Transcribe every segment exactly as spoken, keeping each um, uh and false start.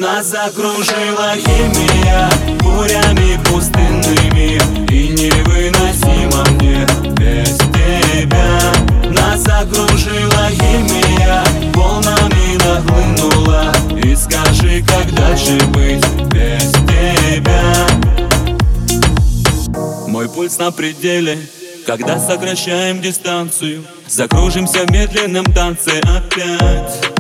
Нас закружила химия бурями пустынными, и невыносимо мне без тебя. Нас закружила химия, волнами нахлынула, и скажи, как дальше быть без тебя. Мой пульс на пределе, когда сокращаем дистанцию, закружимся в медленном танце опять.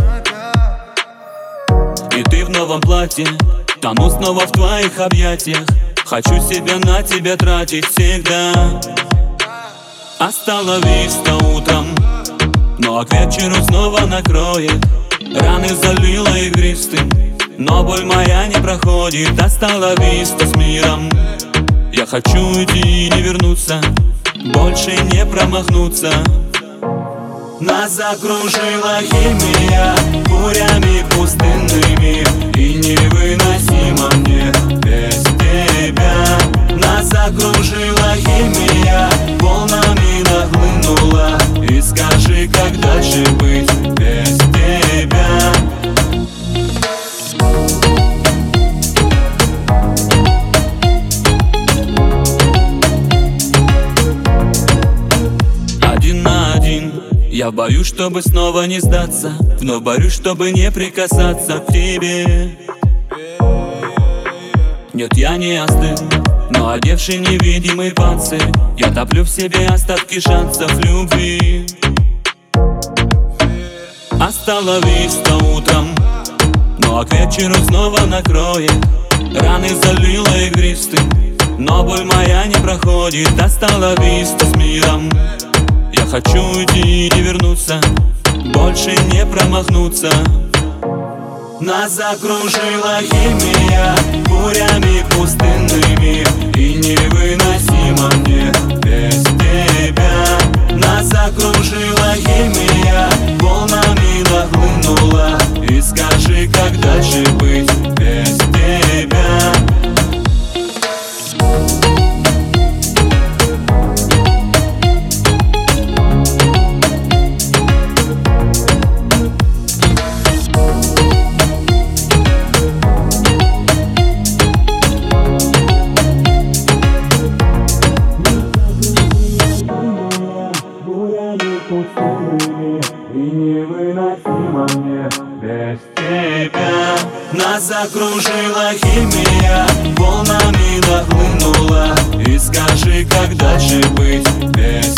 И ты в новом платье, тону снова в твоих объятиях. Хочу себя на тебя тратить всегда. Остановись-то утром, но к вечеру снова накроет. Раны залила игристым, но боль моя не проходит. Остановись-то с миром, я хочу уйти и не вернуться, больше не промахнуться. Нас закружила химия бурями пустынными, и невыносимо мне без тебя. Нас закружила химия, волнами нахлынула, и скажи, как дальше быть без тебя. Один на один я боюсь, чтобы снова не сдаться, вновь борюсь, чтобы не прикасаться к тебе. Нет, я не остыл, но одевший невидимый панцирь, я топлю в себе остатки шансов любви. Остановись-то утром, но к вечеру снова накроет. Раны залила игристым, но боль моя не проходит. Остановись-то с миром, я хочу уйти и не вернуться, больше не промахнуться. Нас закружила химия бурями пустынными, и невыносимо мне без тебя. Нас закружила химия, волнами нахлынула, и скажи, как дальше быть без тебя. И невыносимо мне без тебя. Нас закружила химия, волнами нахлынула, и скажи, как дальше быть без